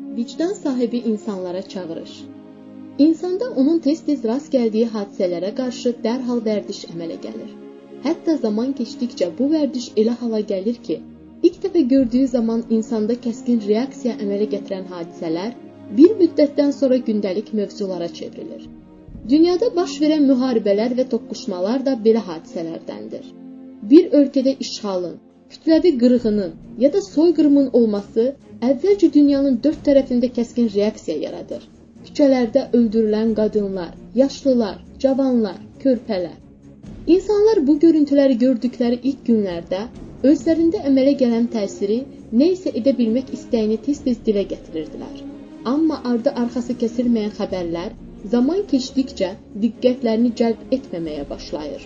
Vicdan sahibi insanlara çağırış. İnsanda onun tez-tez rast gəldiyi hadisələrə qarşı dərhal vərdiş əmələ gəlir. Hətta zaman keçdikcə bu vərdiş elə hala gəlir ki, ilk dəfə gördüyü zaman insanda kəskin reaksiya əmələ gətirən hadisələr bir müddətdən sonra gündəlik mövzulara çevrilir. Dünyada baş verən müharibələr və toqquşmalar da belə hadisələrdəndir. Bir ölkədə işğalın, kütləvi qırğının ya da soyqırımın olması əvvəlcə dünyanın dörd tərəfində kəskin reaksiya yaradır. Küçələrdə öldürülən qadınlar, yaşlılar, cavanlar, körpələr. İnsanlar bu görüntüləri gördükləri ilk günlərdə özlərində əmələ gələn təsiri nə isə edə bilmək istəyini tez-tez dilə gətirirdilər. Amma ardı-arxası kəsilməyən xəbərlər zaman keçdikcə diqqətlərini cəlb etməməyə başlayır.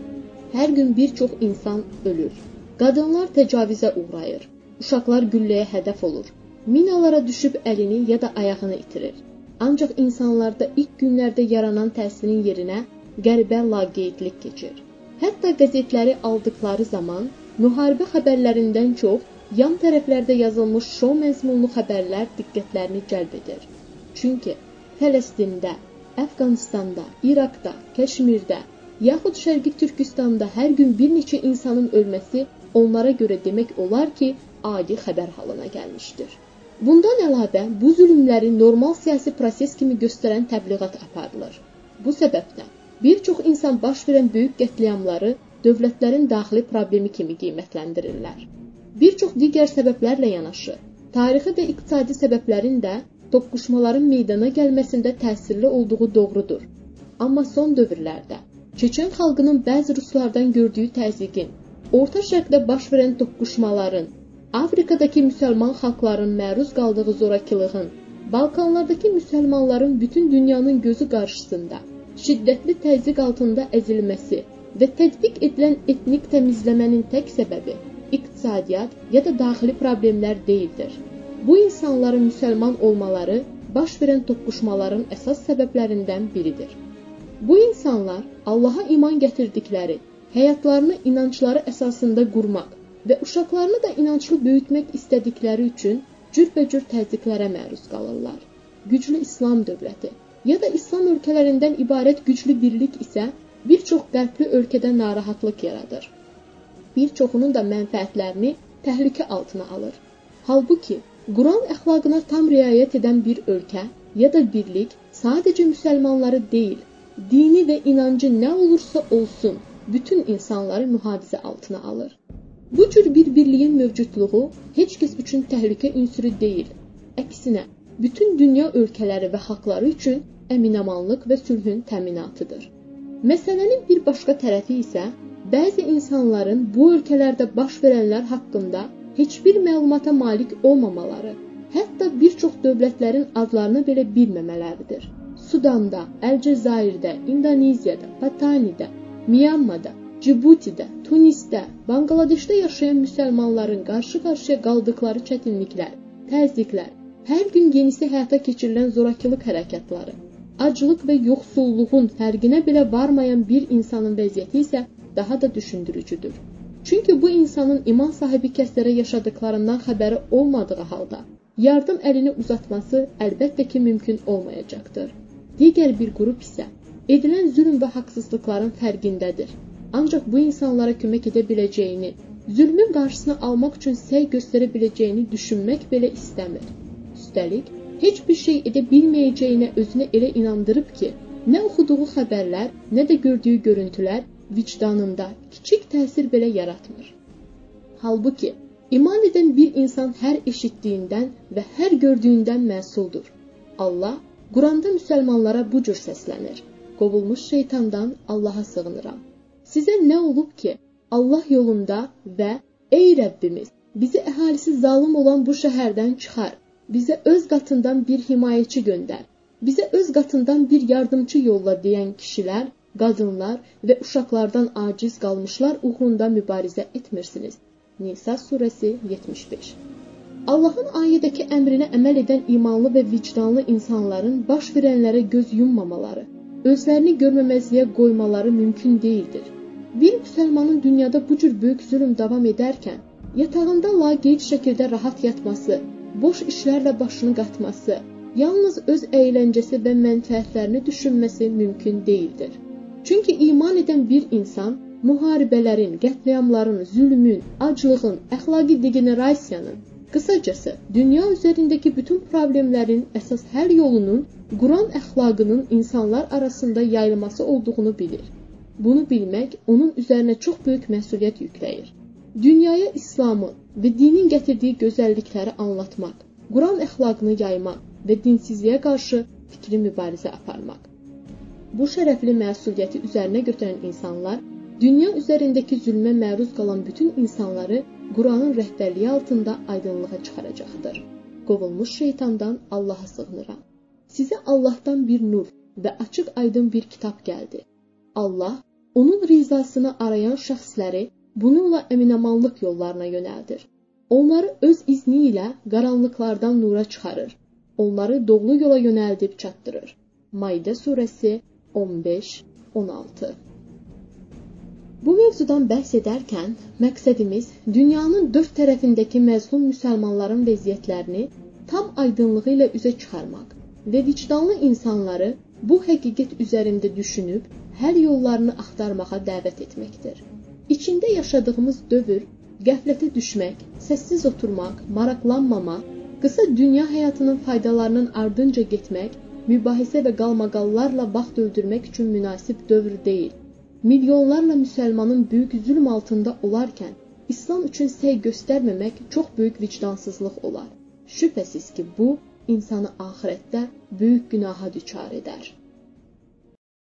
Hər gün bir çox insan ölür. Qadınlar təcavüzə uğrayır. Uşaqlar gülləyə hədəf olur. Minalara düşüb əlini ya da ayağını itirir. Ancaq insanlarda ilk günlərdə yaranan təsirin yerinə qəribə laqeydlik keçir. Hətta qəzetləri aldıqları zaman müharibə xəbərlərindən çox yan tərəflərdə yazılmış şou məzmunlu xəbərlər diqqətlərini cəlb edir. Çünki Fələstində, Əfqanistanda, İraqda, Kəşmirdə, yaxud Şərqi Türkistanda hər gün bir neçə insanın ölməsi onlara görə demək olar ki, adi xəbər halına gəlmişdir. Bundan əlavə, bu zülmləri normal siyasi proses kimi göstərən təbliğat aparılır. Bu səbəbdən bir çox insan baş verən böyük qətliamları dövlətlərin daxili problemi kimi qiymətləndirirlər. Bir çox digər səbəblərlə yanaşı, tarixi və iqtisadi səbəblərin də toqquşmaların meydana gəlməsində təsirli olduğu doğrudur. Amma son dövrlərdə Çeçen xalqının bəzi ruslardan gördüyü təzyiqin, Orta Şərqdə baş verən toqquşmaların, Afrikadakı müsəlman xalqların məruz qaldığı zorakılığın, Balkanlardakı müsəlmanların bütün dünyanın gözü qarşısında şiddətli təzyiq altında əzilməsi və tətbiq edilən etnik təmizləmənin tək səbəbi iqtisadiyyat ya da daxili problemlər deyildir. Bu insanların müsəlman olmaları baş verən toqquşmaların əsas səbəblərindən biridir. Bu insanlar Allaha iman gətirdikləri, həyatlarını inancları əsasında qurmaq və uşaqlarını da inanclı böyütmək istədikləri üçün cürbəcür təzyiqlərə məruz qalırlar. Güclü İslam dövləti ya da İslam ölkələrindən ibarət güclü birlik isə bir çox qərbli ölkədə narahatlıq yaradır. Bir çoxunun da mənfəətlərini təhlükə altına alır. Halbuki, Quran əxlaqına tam riayət edən bir ölkə ya da birlik sadəcə müsəlmanları deyil, dini və inancı nə olursa olsun, bütün insanları mühafizə altına alır. Bu cür bir birliyin mövcudluğu heç kəs üçün təhlükə ünsürü deyil. Əksinə, bütün dünya ölkələri və xalqları üçün əminamanlıq və sülhün təminatıdır. Məsələnin bir başqa tərəfi isə bəzi insanların bu ölkələrdə baş verənlər haqqında heç bir məlumata malik olmamaları, hətta bir çox dövlətlərin adlarını belə bilməmələridir. Sudanda, Əlcəzairdə, İndoneziyada, Patanidə, Myanmada, Cibutidə, Tunisdə, Banqladeşdə yaşayan müsəlmanların qarşı-qarşıya qaldıqları çətinliklər, təzyiqlər, hər gün yenisi həyata keçirilən zorakılıq hərəkatları, aclıq və yoxsulluğun fərqinə belə varmayan bir insanın vəziyyəti isə daha da düşündürücüdür. Çünki bu insanın iman sahibi kəslərə yaşadıklarından xəbəri olmadığı halda yardım əlini uzatması əlbəttə ki, mümkün olmayacaqdır. Digər bir qrup isə edilən zülm və haqsızlıqların fərqindədir. Ancaq bu insanlara kömək edə biləcəyini, zülmün qarşısını almaq üçün səy göstərə biləcəyini düşünmək belə istəmir. Üstəlik, heç bir şey edə bilməyəcəyinə özünə elə inandırıb ki, nə oxuduğu xəbərlər, nə də gördüyü görüntülər vicdanında kiçik təsir belə yaratmır. Halbuki, iman edən bir insan hər eşitdiyindən və hər gördüyündən məsuldur. Allah, Quranda müsəlmanlara bu cür səslənir. Qovulmuş şeytandan Allaha sığınıram. Sizə nə olub ki, Allah yolunda və ey Rəbbimiz, bizi əhalisi zalım olan bu şəhərdən çıxar, bizə öz qatından bir himayəçi göndər, bizə öz qatından bir yardımcı yolla deyən kişilər, qadınlar və uşaqlardan aciz qalmışlar uğrunda mübarizə etmirsiniz. Nisa surəsi 75. Allahın ayədəki əmrinə əməl edən imanlı və vicdanlı insanların baş verənlərə göz yummamaları, özlərini görməməzliyə qoymaları mümkün deyildir. Bir müsəlmanın dünyada bu cür böyük zülm davam edərkən, yatağında laqeyd şəkildə rahat yatması, boş işlərlə başını qatması, yalnız öz əyləncəsi və mənfəətlərini düşünməsi mümkün deyildir. Çünki iman edən bir insan müharibələrin, qətliamların, zülmün, aclığın, əxlaqi degenerasiyanın, qısacası dünya üzərindəki bütün problemlərin əsas həll yolunun Quran əxlaqının insanlar arasında yayılması olduğunu bilir. Bunu bilmək onun üzərinə çox böyük məsuliyyət yükləyir. Dünyaya İslamı və dinin gətirdiyi gözəllikləri anlatmaq, Quran əxlaqını yaymaq və dinsizliyə qarşı fikri mübarizə aparmaq. Bu şərəfli məsuliyyəti üzərinə götürən insanlar, dünya üzərindəki zülmə məruz qalan bütün insanları Quranın rəhbərliyi altında aydınlığa çıxaracaqdır. Qovulmuş şeytandan Allaha sığınıram. Sizə Allahdan bir nur və açıq aydın bir kitab gəldi. Allah, onun rizasını arayan şəxsləri bununla əminamanlıq yollarına yönəldir. Onları öz izni ilə qaranlıqlardan nura çıxarır. Onları doğru yola yönəldib çatdırır. Maidə surəsi 15-16. Bu mövzudan bəhs edərkən məqsədimiz dünyanın dörd tərəfindəki məzlum müsəlmanların vəziyyətlərini tam aydınlığı ilə üzə çıxarmaq və vicdanlı insanları bu həqiqət üzərində düşünüb həll yollarını axtarmağa dəvət etməkdir. İçində yaşadığımız dövr, qəflətə düşmək, səssiz oturmaq, maraqlanmamaq, qısa dünya həyatının faydalarının ardınca getmək, mübahisə və qalmaqallarla vaxt öldürmək üçün münasib dövr deyil. Milyonlarla müsəlmanın böyük zülm altında olarkən, İslam üçün səy göstərməmək çox böyük vicdansızlıq olar. Şübhəsiz ki, bu, insanı axirətdə böyük günaha düçar edər.